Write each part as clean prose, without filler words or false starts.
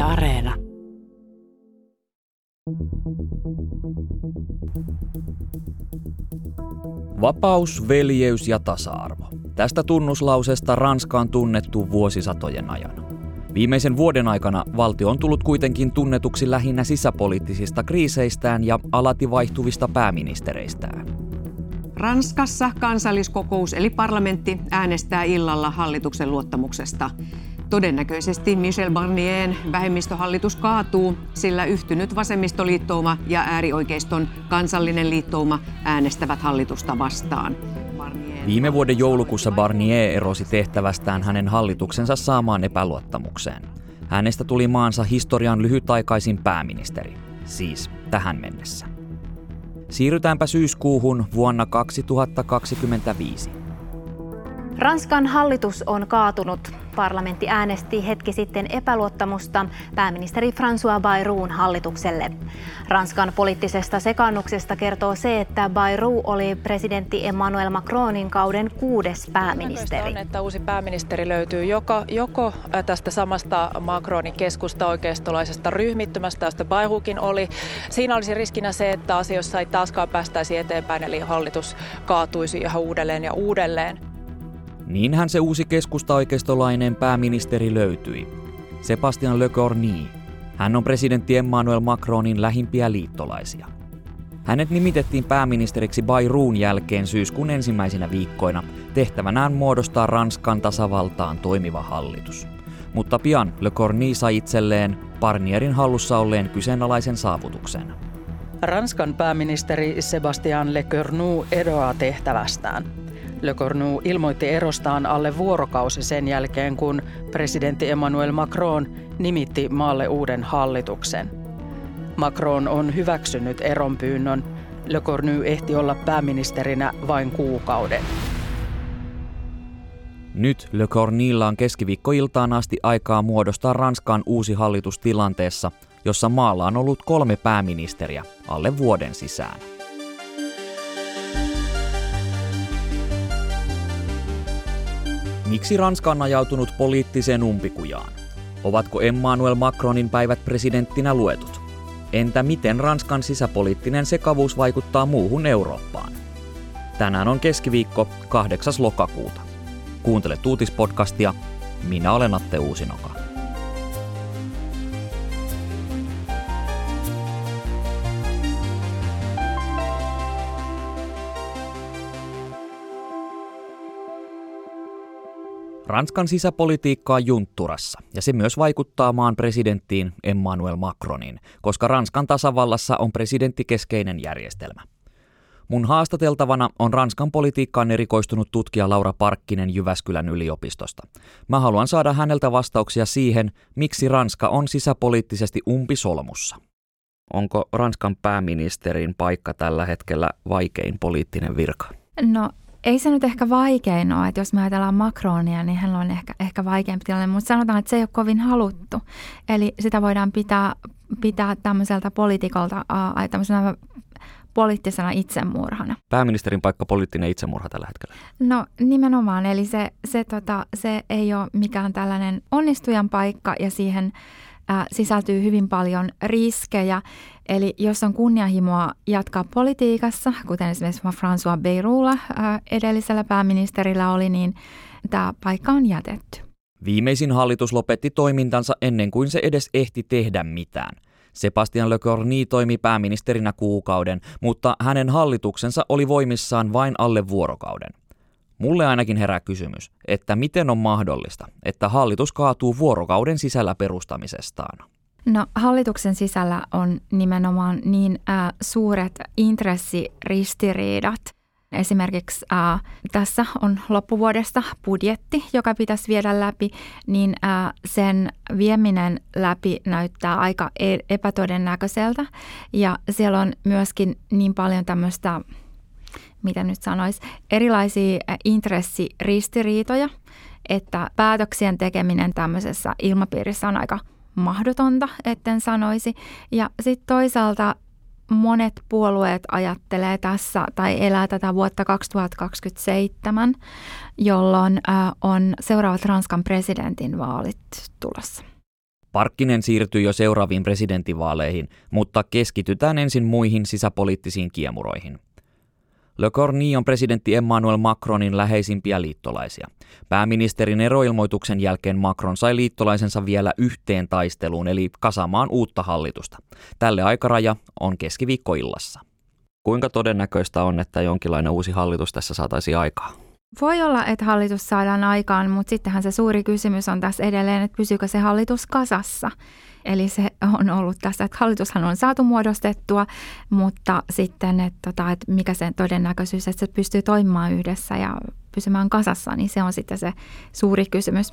Areena. Vapaus, veljeys ja tasa-arvo. Tästä tunnuslausesta Ranska on tunnettu vuosisatojen ajan. Viimeisen vuoden aikana valtio on tullut kuitenkin tunnetuksi lähinnä sisäpoliittisista kriiseistään ja alati vaihtuvista pääministereistään. Ranskassa kansalliskokous eli parlamentti äänestää illalla hallituksen luottamuksesta. Todennäköisesti Michel Barnierin vähemmistöhallitus kaatuu, sillä yhtynyt vasemmistoliittouma ja äärioikeiston kansallinen liittouma äänestävät hallitusta vastaan. Viime vuoden joulukuussa Barnier erosi tehtävästään hänen hallituksensa saamaan epäluottamukseen. Hänestä tuli maansa historian lyhytaikaisin pääministeri, siis tähän mennessä. Siirrytäänpä syyskuuhun vuonna 2025. Ranskan hallitus on kaatunut. Parlamentti äänesti hetki sitten epäluottamusta pääministeri François Bayroun hallitukselle. Ranskan poliittisesta sekaannuksesta kertoo se, että Bayrou oli presidentti Emmanuel Macronin kauden 6. pääministeri. On, että uusi pääministeri löytyy joko tästä samasta Macronin keskusta-oikeistolaisesta ryhmittymästä, josta Bayroukin oli. Siinä olisi riskinä se, että asioissa ei taaskaan päästäisi eteenpäin, eli hallitus kaatuisi ihan uudelleen ja uudelleen. Niinhän se uusi keskusta-oikeistolainen pääministeri löytyi. Sébastien Lecornu. Hän on presidentti Emmanuel Macronin lähimpiä liittolaisia. Hänet nimitettiin pääministeriksi Bayroun jälkeen syyskuun ensimmäisinä viikkoina tehtävänään muodostaa Ranskan tasavaltaan toimiva hallitus. Mutta pian Lecornu sai itselleen Barnierin hallussa olleen kyseenalaisen saavutuksen. Ranskan pääministeri Sébastien Lecornu eroaa tehtävästään. Lecornu ilmoitti erostaan alle vuorokausi sen jälkeen, kun presidentti Emmanuel Macron nimitti maalle uuden hallituksen. Macron on hyväksynyt eronpyynnön. Lecornu ehti olla pääministerinä vain kuukauden. Nyt Lecornulla on keskiviikkoiltaan asti aikaa muodostaa Ranskan uusi hallitus tilanteessa, jossa maalla on ollut 3 pääministeriä alle vuoden sisään. Miksi Ranska on ajautunut poliittiseen umpikujaan? Ovatko Emmanuel Macronin päivät presidenttinä luetut? Entä miten Ranskan sisäpoliittinen sekavuus vaikuttaa muuhun Eurooppaan? Tänään on keskiviikko 8. lokakuuta. Kuuntele uutispodcastia. Minä olen Atte Uusinoka. Ranskan sisäpolitiikka on juntturassa, ja se myös vaikuttaa maan presidenttiin Emmanuel Macronin, koska Ranskan tasavallassa on presidenttikeskeinen järjestelmä. Mun haastateltavana on Ranskan politiikkaan erikoistunut tutkija Laura Parkkinen Jyväskylän yliopistosta. Mä haluan saada häneltä vastauksia siihen, miksi Ranska on sisäpoliittisesti umpisolmussa. Onko Ranskan pääministerin paikka tällä hetkellä vaikein poliittinen virka? No, ei se nyt ehkä vaikein ole, että jos me ajatellaan Macronia, niin hän on ehkä vaikeampi tilanne, mutta sanotaan, että se ei ole kovin haluttu. Eli sitä voidaan pitää tämmöiseltä poliitikolta tämmöisenä poliittisena itsemurhana. Pääministerin paikka poliittinen itsemurha tällä hetkellä? No nimenomaan, eli se ei ole mikään tällainen onnistujan paikka ja siihen sisältyy hyvin paljon riskejä. Eli jos on kunnianhimoa jatkaa politiikassa, kuten esimerkiksi François Bayroulla edellisellä pääministerillä oli, niin tämä paikka on jätetty. Viimeisin hallitus lopetti toimintansa ennen kuin se edes ehti tehdä mitään. Sébastien Lecornu toimi pääministerinä kuukauden, mutta hänen hallituksensa oli voimissaan vain alle vuorokauden. Mulle ainakin herää kysymys, että miten on mahdollista, että hallitus kaatuu vuorokauden sisällä perustamisestaan? No hallituksen sisällä on nimenomaan niin suuret intressiristiriidat. Esimerkiksi tässä on loppuvuodesta budjetti, joka pitäisi viedä läpi, niin sen vieminen läpi näyttää aika epätodennäköiseltä. Ja siellä on myöskin niin paljon tämmöistä, mitä nyt sanoisi, erilaisia intressiristiriitoja, että päätöksien tekeminen tämmöisessä ilmapiirissä on aika mahdotonta, etten sanoisi. Ja sitten toisaalta monet puolueet ajattelee tässä tai elää tätä vuotta 2027, jolloin on seuraavat Ranskan presidentin vaalit tulossa. Parkkinen siirtyy jo seuraaviin presidentinvaaleihin, mutta keskitytään ensin muihin sisäpoliittisiin kiemuroihin. Le Cornu on presidentti Emmanuel Macronin läheisimpiä liittolaisia. Pääministerin eroilmoituksen jälkeen Macron sai liittolaisensa vielä yhteen taisteluun, eli kasaamaan uutta hallitusta. Tälle aikaraja on keskiviikkoillassa. Kuinka todennäköistä on, että jonkinlainen uusi hallitus tässä saataisiin aikaan? Voi olla, että hallitus saadaan aikaan, mutta sittenhän se suuri kysymys on tässä edelleen, että pysyykö se hallitus kasassa. Eli se on ollut tässä, että hallitushan on saatu muodostettua, mutta sitten, että mikä sen todennäköisyys, että se pystyy toimimaan yhdessä ja pysymään kasassa, niin se on sitten se suuri kysymys.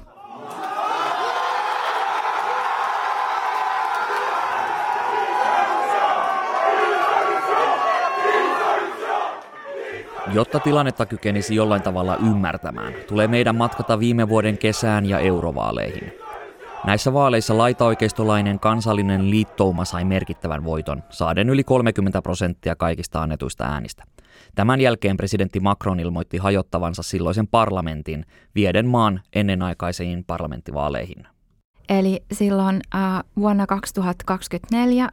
Jotta tilannetta kykenisi jollain tavalla ymmärtämään, tulee meidän matkata viime vuoden kesään ja eurovaaleihin. Näissä vaaleissa laitaoikeistolainen kansallinen liittouma sai merkittävän voiton, saaden yli 30% kaikista annetuista äänistä. Tämän jälkeen presidentti Macron ilmoitti hajottavansa silloisen parlamentin, vieden maan ennenaikaisiin parlamenttivaaleihin. Eli silloin vuonna 2024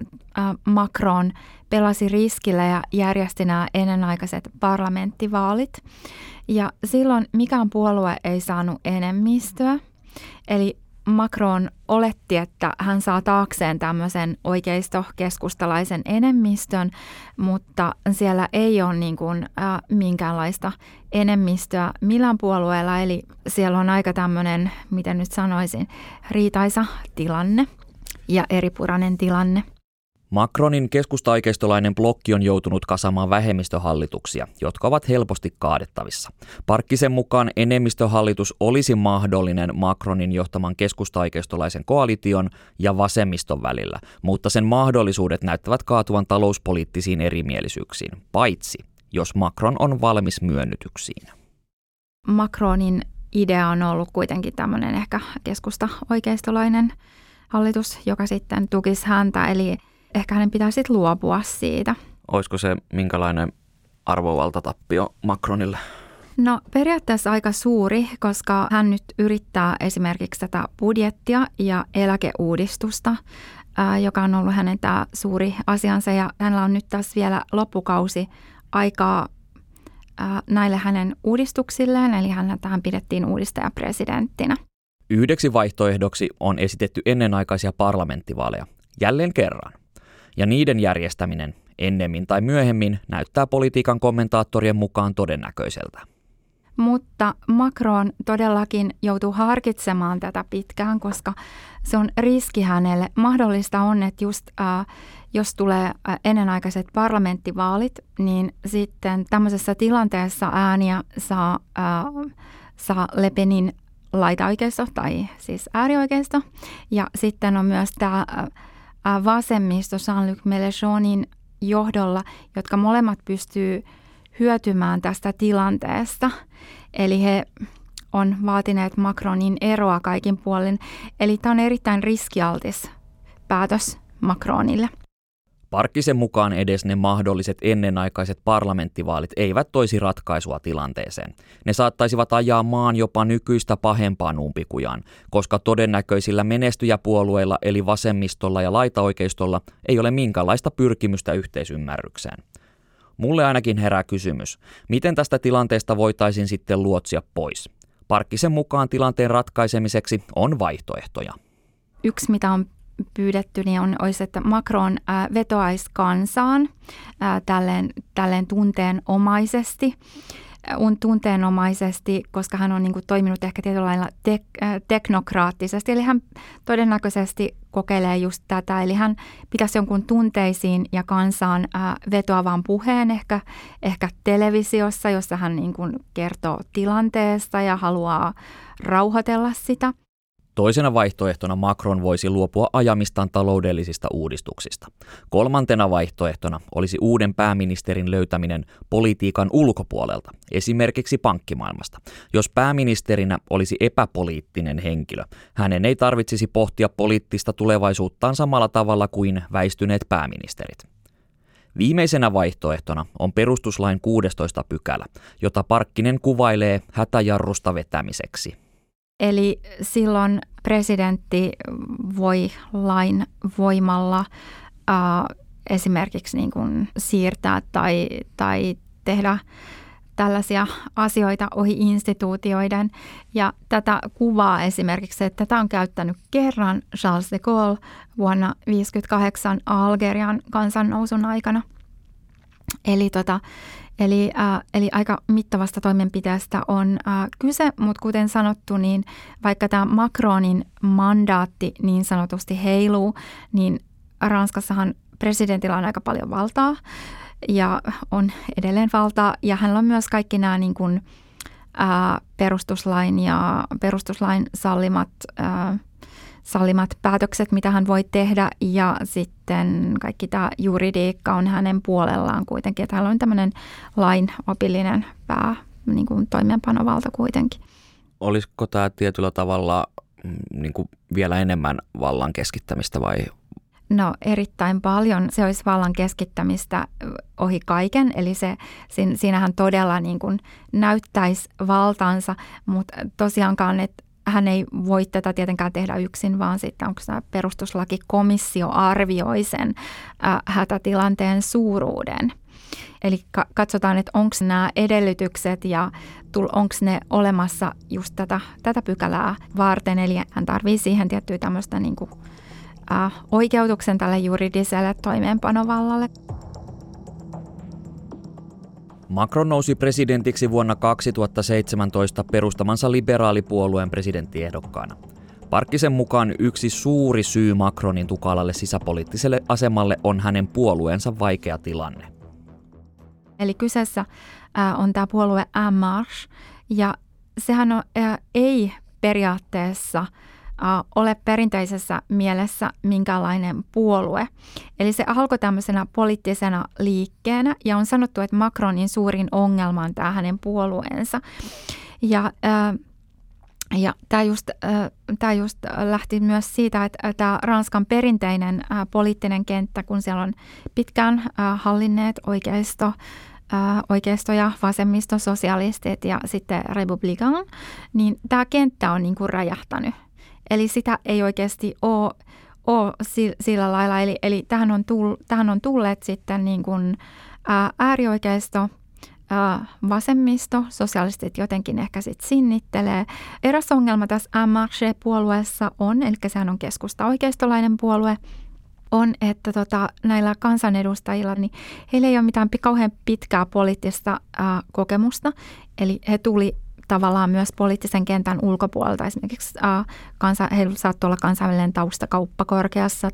Macron pelasi riskillä ja järjesti nämä ennenaikaiset parlamenttivaalit. Ja silloin mikään puolue ei saanut enemmistöä. Eli Macron oletti, että hän saa taakseen tämmöisen oikeisto-keskustalaisen enemmistön, mutta siellä ei ole minkäänlaista enemmistöä millään puolueella. Eli siellä on aika tämmöinen, miten nyt sanoisin, riitaisa tilanne ja eripurainen tilanne. Macronin keskusta-oikeistolainen blokki on joutunut kasaamaan vähemmistöhallituksia, jotka ovat helposti kaadettavissa. Parkkisen mukaan enemmistöhallitus olisi mahdollinen Macronin johtaman keskusta-oikeistolaisen koalition ja vasemmiston välillä, mutta sen mahdollisuudet näyttävät kaatuvan talouspoliittisiin erimielisyyksiin, paitsi jos Macron on valmis myönnytyksiin. Macronin idea on ollut kuitenkin tämmöinen ehkä keskusta-oikeistolainen hallitus, joka sitten tukisi häntä, eli ehkä hänen pitäisi sitten luopua siitä. Olisiko se minkälainen arvovaltatappio Macronille? No periaatteessa aika suuri, koska hän nyt yrittää esimerkiksi tätä budjettia ja eläkeuudistusta, joka on ollut hänen tämä suuri asiansa. Ja hänellä on nyt tässä vielä loppukausi aikaa näille hänen uudistuksilleen, eli tähän pidettiin uudistajapresidenttinä. Yhdeksi vaihtoehdoksi on esitetty ennenaikaisia parlamenttivaaleja, jälleen kerran. Ja niiden järjestäminen ennemmin tai myöhemmin näyttää politiikan kommentaattorien mukaan todennäköiseltä. Mutta Macron todellakin joutuu harkitsemaan tätä pitkään, koska se on riski hänelle. Mahdollista on, että just jos tulee ennenaikaiset parlamenttivaalit, niin sitten tämmöisessä tilanteessa ääniä saa Le Penin laitaoikeisto tai siis äärioikeisto. Ja sitten on myös tämä vasemmisto Jean-Luc Mélenchonin johdolla, jotka molemmat pystyy hyötymään tästä tilanteesta. Eli he on vaatineet Macronin eroa kaikin puolin. Eli tämä on erittäin riskialtis päätös Macronille. Parkkisen mukaan edes ne mahdolliset ennenaikaiset parlamenttivaalit eivät toisi ratkaisua tilanteeseen. Ne saattaisivat ajaa maan jopa nykyistä pahempaan umpikujaan, koska todennäköisillä menestyjäpuolueilla eli vasemmistolla ja laitaoikeistolla ei ole minkäänlaista pyrkimystä yhteisymmärrykseen. Mulle ainakin herää kysymys, miten tästä tilanteesta voitaisiin sitten luotsia pois? Parkkisen mukaan tilanteen ratkaisemiseksi on vaihtoehtoja. Yksi, mitä on pyydetty, niin olisi, että Macron vetoaisi kansaan tälleen tunteenomaisesti, koska hän on toiminut ehkä tietyllä lailla teknokraattisesti. Eli hän todennäköisesti kokeilee just tätä. Eli hän pitäisi jonkun tunteisiin ja kansaan vetoavan puheen ehkä televisiossa, jossa hän kertoo tilanteesta ja haluaa rauhoitella sitä. Toisena vaihtoehtona Macron voisi luopua ajamistaan taloudellisista uudistuksista. Kolmantena vaihtoehtona olisi uuden pääministerin löytäminen politiikan ulkopuolelta, esimerkiksi pankkimaailmasta. Jos pääministerinä olisi epäpoliittinen henkilö, hänen ei tarvitsisi pohtia poliittista tulevaisuuttaan samalla tavalla kuin väistyneet pääministerit. Viimeisenä vaihtoehtona on perustuslain 16. pykälä, jota Parkkinen kuvailee hätäjarrusta vetämiseksi. Eli silloin presidentti voi lain voimalla esimerkiksi niin kuin siirtää tai tehdä tällaisia asioita ohi instituutioiden. Ja tätä kuvaa esimerkiksi, että tätä on käyttänyt kerran Charles de Gaulle vuonna 1958 Algerian kansannousun aikana. Eli aika mittavasta toimenpiteestä on kyse, mutta kuten sanottu, niin vaikka tämä Macronin mandaatti niin sanotusti heiluu, niin Ranskassahan presidentillä on aika paljon valtaa ja on edelleen valtaa. Ja hänellä on myös kaikki nämä niin kuin, perustuslain sallimat päätökset, mitä hän voi tehdä, ja sitten kaikki tämä juridiikka on hänen puolellaan kuitenkin, että hänellä on tämmöinen lainopillinen niin kuin toimeenpanovalta kuitenkin. Olisiko tämä tietyllä tavalla niin kuin vielä enemmän vallan keskittämistä vai? No erittäin paljon. Se olisi vallan keskittämistä ohi kaiken, eli siinähän todella niin kuin näyttäisi valtansa, mutta tosiaankaan, että hän ei voi tätä tietenkään tehdä yksin, vaan sitten onko tämä perustuslakikomissio arvioi sen hätätilanteen suuruuden. Eli katsotaan, että onko nämä edellytykset ja onko ne olemassa just tätä pykälää varten. Eli hän tarvitsee siihen tiettyä tämmöistä niin kuin, oikeutuksen tälle juridiselle toimeenpanovallalle. Macron nousi presidentiksi vuonna 2017 perustamansa liberaalipuolueen presidenttiehdokkaana. Parkkisen mukaan yksi suuri syy Macronin tukalalle sisäpoliittiselle asemalle on hänen puolueensa vaikea tilanne. Eli kyseessä on tämä puolue En Marche, ja sehän ei periaatteessa ole perinteisessä mielessä minkäänlainen puolue. Eli se alkoi tämmöisenä poliittisena liikkeenä, ja on sanottu, että Macronin suurin ongelma on tämä hänen puolueensa. Ja tämä just lähti myös siitä, että tämä Ranskan perinteinen poliittinen kenttä, kun siellä on pitkään hallinneet oikeisto ja vasemmisto, sosialistit ja sitten Républicain, niin tämä kenttä on niin kuin räjähtänyt. Eli sitä ei oikeasti ole sillä lailla. Eli tähän on tulleet sitten niin kuin äärioikeisto, vasemmisto, sosialistit jotenkin ehkä sitten sinnittelee. Eräs ongelma tässä En Marche-puolueessa on, eli sehän on keskusta-oikeistolainen puolue, on, että näillä kansanedustajilla, niin heillä ei ole mitään kauhean pitkää poliittista kokemusta, eli he tuli tavallaan myös poliittisen kentän ulkopuolelta. Esimerkiksi heillä saattoi olla kansainvälinen tausta kauppakorkeassa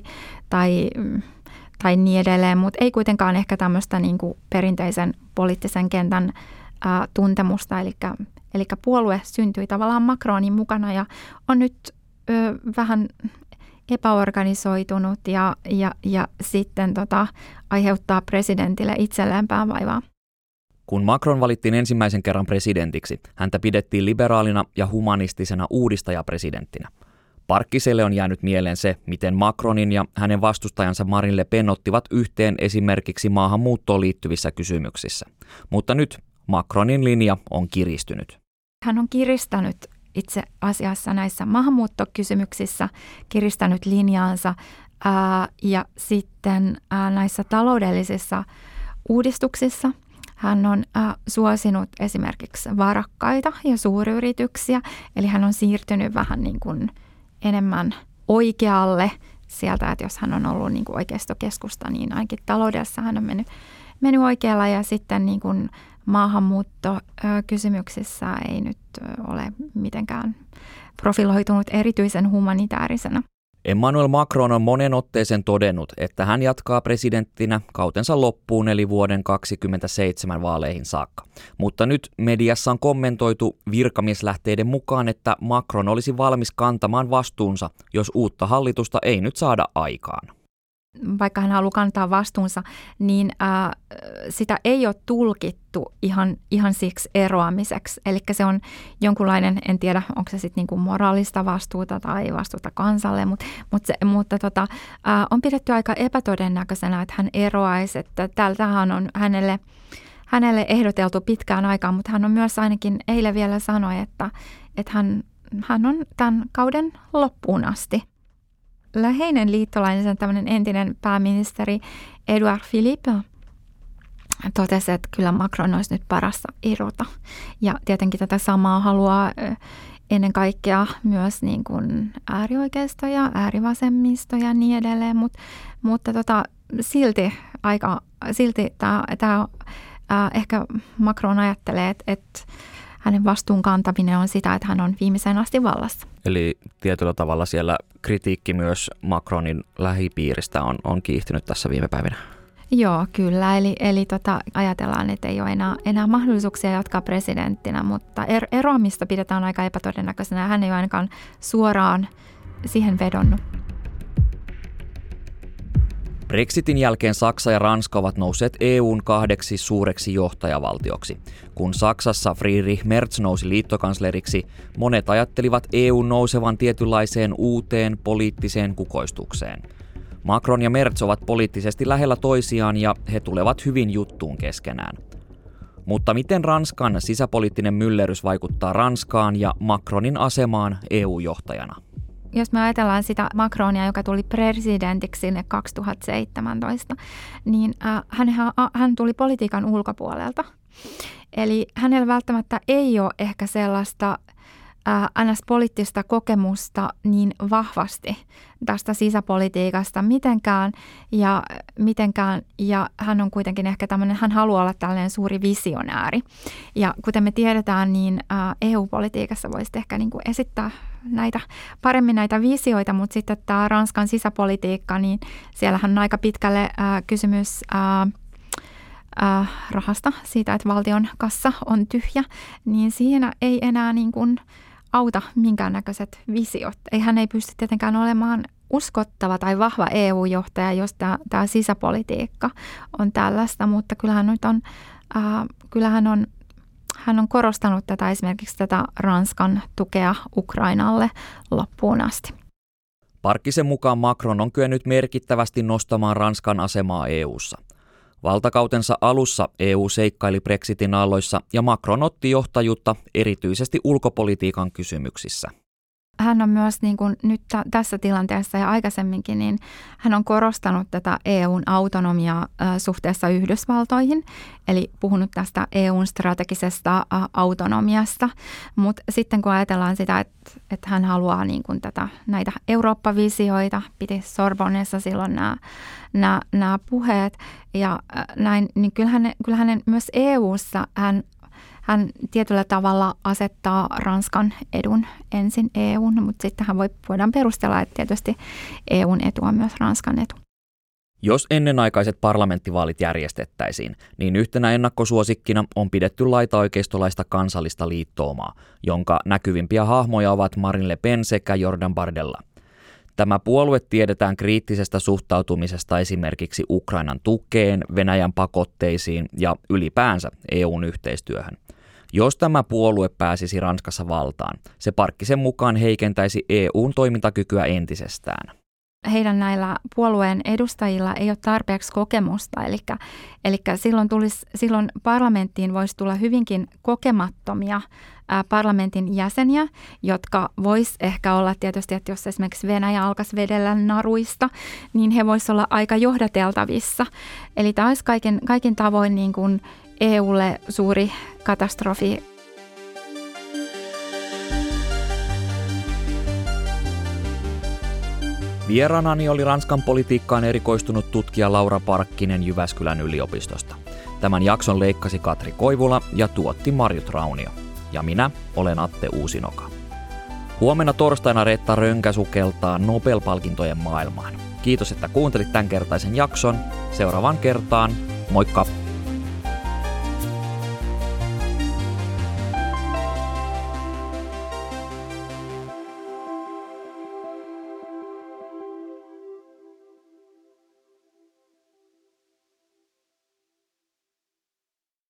tai niin edelleen, mutta ei kuitenkaan ehkä tämmöistä niin kuin perinteisen poliittisen kentän tuntemusta. Eli puolue syntyi tavallaan Macronin mukana ja on nyt vähän epäorganisoitunut ja sitten aiheuttaa presidentille itselleen päänvaivaa. Kun Macron valittiin ensimmäisen kerran presidentiksi, häntä pidettiin liberaalina ja humanistisena uudistajapresidenttinä. Parkkiselle on jäänyt mieleen se, miten Macronin ja hänen vastustajansa Marine Le Pen ottivat yhteen esimerkiksi maahanmuuttoon liittyvissä kysymyksissä. Mutta nyt Macronin linja on kiristynyt. Hän on kiristänyt itse asiassa näissä maahanmuuttokysymyksissä, kiristänyt linjaansa ja sitten näissä taloudellisissa uudistuksissa hän on suosinut esimerkiksi varakkaita ja suuryrityksiä, eli hän on siirtynyt vähän niin kuin enemmän oikealle sieltä, että jos hän on ollut niin kuin oikeistokeskusta, niin ainakin taloudessa hän on mennyt oikealla ja sitten niin kuin maahanmuuttokysymyksissä ei nyt ole mitenkään profiloitunut erityisen humanitaarisena. Emmanuel Macron on monen otteeseen todennut, että hän jatkaa presidenttinä kautensa loppuun eli vuoden 2027 vaaleihin saakka. Mutta nyt mediassa on kommentoitu virkamieslähteiden mukaan, että Macron olisi valmis kantamaan vastuunsa, jos uutta hallitusta ei nyt saada aikaan. Vaikka hän haluaa kantaa vastuunsa, niin sitä ei ole tulkittu ihan siksi eroamiseksi. Eli se on jonkunlainen, en tiedä, onko se sitten niinku moraalista vastuuta tai vastuuta kansalle, mutta on pidetty aika epätodennäköisenä, että hän eroaisi. Että tähän on hänelle ehdoteltu pitkään aikaan, mutta hän on myös ainakin eilen vielä sanoi, että hän on tämän kauden loppuun asti. Läheinen liittolainen, tämmöinen entinen pääministeri Edouard Philippe totesi, että kyllä Macron olisi nyt parasta irrota. Ja tietenkin tätä samaa haluaa ennen kaikkea myös niin kuin äärioikeisto ja äärivasemmisto ja niin edelleen, mutta silti tämä ehkä Macron ajattelee, että hänen vastuun kantaminen on sitä, että hän on viimeiseen asti vallassa. Eli tietyllä tavalla siellä kritiikki myös Macronin lähipiiristä on kiihtynyt tässä viime päivinä. Joo, kyllä. Eli ajatellaan, että ei ole enää mahdollisuuksia jatkaa presidenttinä, mutta eroamista pidetään aika epätodennäköisenä ja hän ei ole ainakaan suoraan siihen vedonnut. Brexitin jälkeen Saksa ja Ranska ovat nousseet EU:n 2 suureksi johtajavaltioksi. Kun Saksassa Friedrich Merz nousi liittokansleriksi, monet ajattelivat EU:n nousevan tietynlaiseen uuteen poliittiseen kukoistukseen. Macron ja Merz ovat poliittisesti lähellä toisiaan ja he tulevat hyvin juttuun keskenään. Mutta miten Ranskan sisäpoliittinen myllerrys vaikuttaa Ranskaan ja Macronin asemaan EU-johtajana? Jos me ajatellaan sitä Macronia, joka tuli presidentiksi sinne 2017, niin hän tuli politiikan ulkopuolelta. Eli hänellä välttämättä ei ole ehkä sellaista NS-poliittista kokemusta niin vahvasti tästä sisäpolitiikasta mitenkään. Ja hän on kuitenkin ehkä tämmöinen, hän haluaa olla tällainen suuri visionääri. Ja kuten me tiedetään, niin EU-politiikassa voisi ehkä niin kuin esittää paremmin näitä visioita, mutta sitten tämä Ranskan sisäpolitiikka, niin siellähän on aika pitkälle kysymys rahasta, siitä, että valtion kassa on tyhjä, niin siinä ei enää niin kuin auta minkäännäköiset visiot. Hän ei pysty tietenkään olemaan uskottava tai vahva EU-johtaja, jos tämä sisäpolitiikka on tällaista, mutta hän on korostanut esimerkiksi tätä Ranskan tukea Ukrainalle loppuun asti. Parkkisen mukaan Macron on kyennyt merkittävästi nostamaan Ranskan asemaa EU:ssa. Valtakautensa alussa EU seikkaili Brexitin aalloissa ja Macron otti johtajuutta erityisesti ulkopolitiikan kysymyksissä. Hän on myös niin kuin nyt tässä tilanteessa ja aikaisemminkin, niin hän on korostanut tätä EUn autonomiaa suhteessa Yhdysvaltoihin, eli puhunut tästä EUn strategisesta autonomiasta, mutta sitten kun ajatellaan sitä, että hän haluaa niin kuin näitä Eurooppa-visioita, piti Sorbonnessa silloin nämä puheet ja näin, niin kyllä hänen myös EUssa hän tietyllä tavalla asettaa Ranskan edun ensin EUn, mutta sitten voidaan perustella, että tietysti EUn etu on myös Ranskan etu. Jos ennenaikaiset parlamenttivaalit järjestettäisiin, niin yhtenä ennakkosuosikkina on pidetty laitaoikeistolaista kansallista liittoumaa, jonka näkyvimpiä hahmoja ovat Marine Le Pen sekä Jordan Bardella. Tämä puolue tiedetään kriittisestä suhtautumisesta esimerkiksi Ukrainan tukeen, Venäjän pakotteisiin ja ylipäänsä EUn yhteistyöhön. Jos tämä puolue pääsisi Ranskassa valtaan, se Parkkisen mukaan heikentäisi EUn toimintakykyä entisestään. Heidän näillä puolueen edustajilla ei ole tarpeeksi kokemusta, eli silloin parlamenttiin voisi tulla hyvinkin kokemattomia parlamentin jäseniä, jotka vois ehkä olla tietysti, että jos esimerkiksi Venäjä alkaisi vedellä naruista, niin he voisivat olla aika johdateltavissa. Eli tämä olisi kaikin tavoin niin kuin EUlle suuri katastrofi. Vieraanani oli Ranskan politiikkaan erikoistunut tutkija Laura Parkkinen Jyväskylän yliopistosta. Tämän jakson leikkasi Katri Koivula ja tuotti Marjut Raunio. Ja minä olen Atte Uusinoka. Huomenna torstaina Reetta Rönkä sukeltaa Nobel-palkintojen maailmaan. Kiitos, että kuuntelit tämänkertaisen jakson. Seuraavaan kertaan. Moikka!